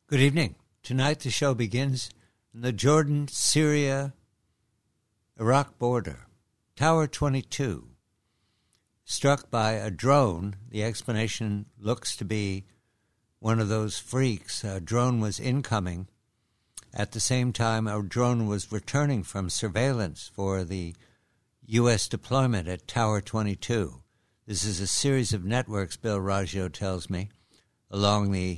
Good evening. Tonight the show begins in the Jordan-Syria-Iraq border. Tower 22. Struck by a drone. The explanation looks to be one of those freaks. A drone was incoming. At the same time, a drone was returning from surveillance for the U.S. deployment at Tower 22. This is a series of networks, Bill Raggio tells me, along the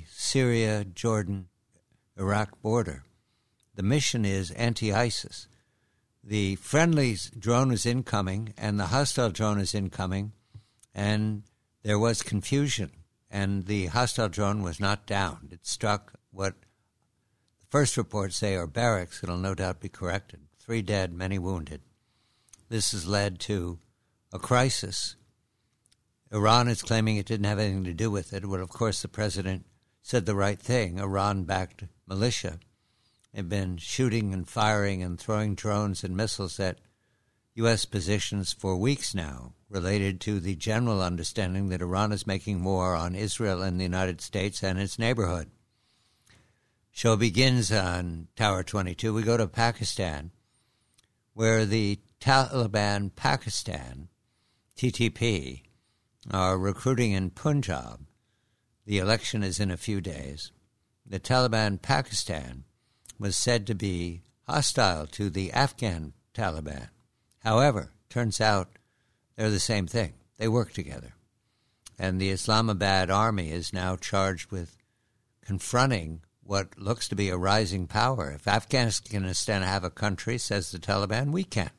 Syria-Jordan-Iraq border. The mission is anti-ISIS. The friendly drone is incoming, and the hostile drone is incoming, and there was confusion, and the hostile drone was not downed. It struck what the first reports say are barracks. It'll no doubt be corrected. 3 dead, many wounded. This has led to a crisis. Iran is claiming it didn't have anything to do with it. Well, of course, the president said the right thing. Iran-backed militia have been shooting and firing and throwing drones and missiles at U.S. positions for weeks now, related to the general understanding that Iran is making war on Israel and the United States and its neighborhood. Show begins on Tower 22. We go to Pakistan, where the Taliban Pakistan, TTP, are recruiting in Punjab. The election is in a few days. The Taliban Pakistan was said to be hostile to the Afghan Taliban. However, turns out they're the same thing. They work together. And the Islamabad army is now charged with confronting what looks to be a rising power. If Afghanistan have a country, says the Taliban, we can.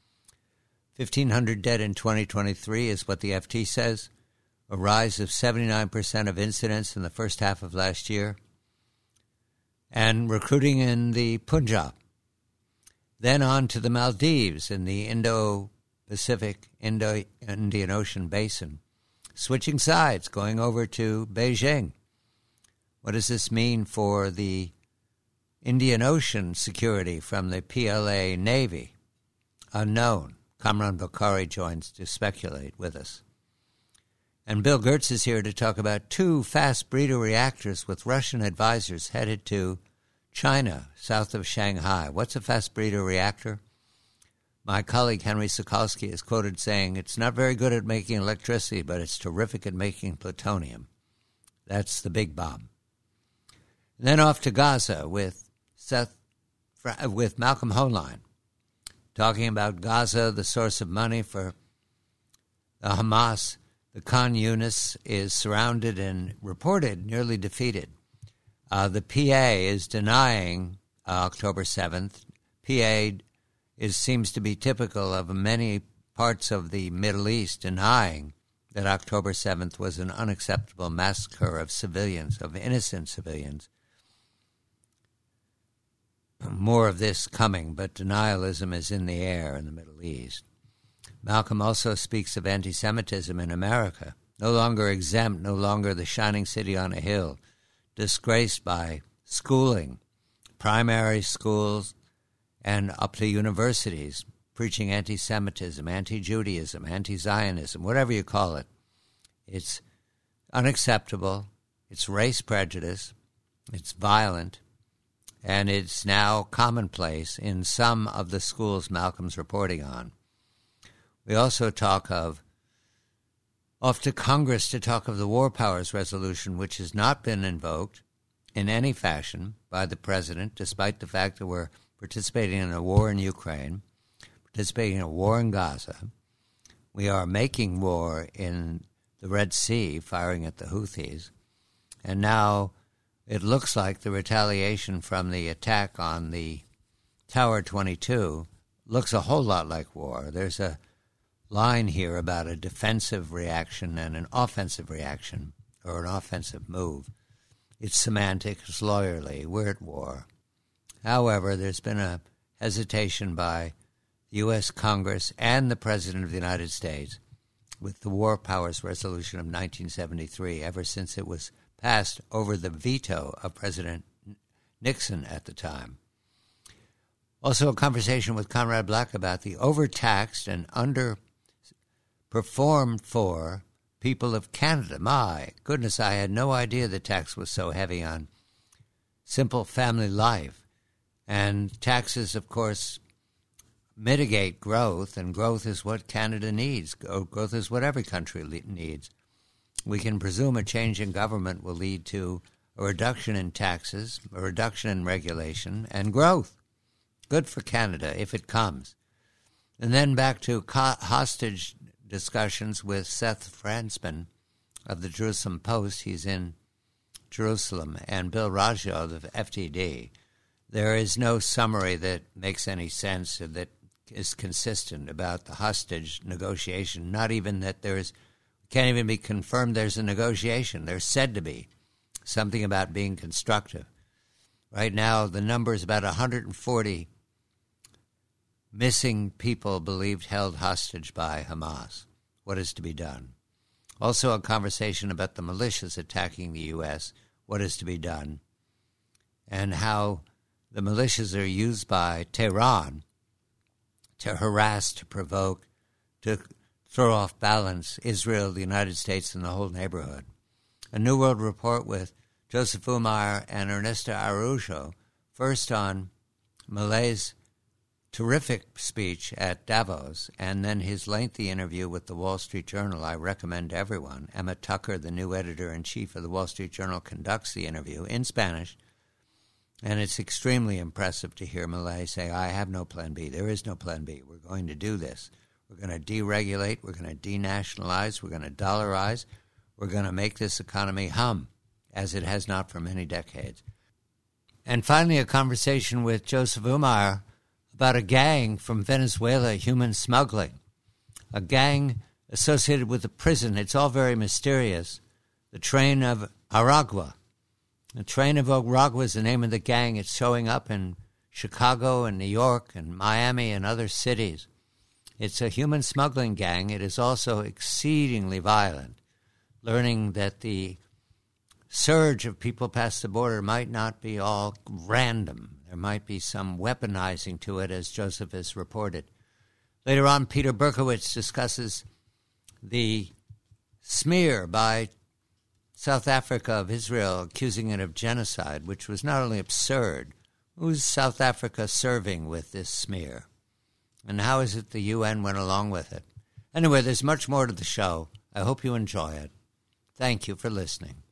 1,500 dead in 2023 is what the FT says, a rise of 79% of incidents in the first half of last year, and recruiting in the Punjab. Then on to the Maldives in the Indo-Pacific, Indian Ocean basin, switching sides, going over to Beijing. What does this mean for the Indian Ocean security from the PLA Navy? Unknown. Kamran Bokhari joins to speculate with us. And Bill Gertz is here to talk about 2 fast breeder reactors with Russian advisors headed to China, south of Shanghai. What's a fast breeder reactor? My colleague Henry Sokolsky is quoted saying, it's not very good at making electricity, but it's terrific at making plutonium. That's the big bomb. And then off to Gaza with Malcolm Hoenlein, talking about Gaza, the source of money for the Hamas. The Khan Yunis is surrounded and reported nearly defeated. The PA is denying October 7th. PA seems to be typical of many parts of the Middle East denying that October 7th was an unacceptable massacre of civilians, of innocent civilians. More of this coming, but denialism is in the air in the Middle East. Malcolm also speaks of anti-Semitism in America, no longer exempt, no longer the shining city on a hill, disgraced by schooling, primary schools, and up to universities, preaching anti-Semitism, anti-Judaism, anti-Zionism, whatever you call it. It's unacceptable, it's race prejudice, it's violent, and it's now commonplace in some of the schools Malcolm's reporting on. We also talk of, off to Congress to talk of the War Powers Resolution, which has not been invoked in any fashion by the president, despite the fact that we're participating in a war in Ukraine, participating in a war in Gaza. We are making war in the Red Sea, firing at the Houthis. And now it looks like the retaliation from the attack on the Tower 22 looks a whole lot like war. There's a line here about a defensive reaction and an offensive reaction, or an offensive move. It's semantic, it's lawyerly. We're at war. However, there's been a hesitation by the U.S. Congress and the President of the United States with the War Powers Resolution of 1973 ever since it was passed over the veto of President Nixon at the time. Also a conversation with Conrad Black about the overtaxed and underperformed for people of Canada. My goodness, I had no idea the tax was so heavy on simple family life. And taxes, of course, mitigate growth, and growth is what Canada needs. Growth is what every country needs. We can presume a change in government will lead to a reduction in taxes, a reduction in regulation, and growth. Good for Canada if it comes. And then back to hostage discussions with Seth Fransman of the Jerusalem Post. He's in Jerusalem. And Bill Raggio of the FTD. There is no summary that makes any sense or that is consistent about the hostage negotiation, not even that can't even be confirmed there's a negotiation. There's said to be something about being constructive. Right now, the number is about 140 missing people believed held hostage by Hamas. What is to be done? Also a conversation about the militias attacking the U.S., what is to be done, and how the militias are used by Tehran to harass, to provoke, to throw off balance Israel, the United States, and the whole neighborhood. A New World Report with Joseph Umar and Ernesto Araujo, first on Milei's terrific speech at Davos, and then his lengthy interview with the Wall Street Journal. I recommend everyone. Emma Tucker, the new editor-in-chief of the Wall Street Journal, conducts the interview in Spanish, and it's extremely impressive to hear Milei say, I have no plan B. There is no plan B. We're going to do this. We're going to deregulate. We're going to denationalize. We're going to dollarize. We're going to make this economy hum, as it has not for many decades. And finally, a conversation with Joseph Umar about a gang from Venezuela, human smuggling, a gang associated with a prison. It's all very mysterious. The Train of Aragua. The Train of Aragua is the name of the gang. It's showing up in Chicago and New York and Miami and other cities. It's a human smuggling gang. It is also exceedingly violent, learning that the surge of people past the border might not be all random. There might be some weaponizing to it, as Joseph has reported. Later on, Peter Berkowitz discusses the smear by South Africa of Israel, accusing it of genocide, which was not only absurd, who's South Africa serving with this smear? And how is it the UN went along with it? Anyway, there's much more to the show. I hope you enjoy it. Thank you for listening.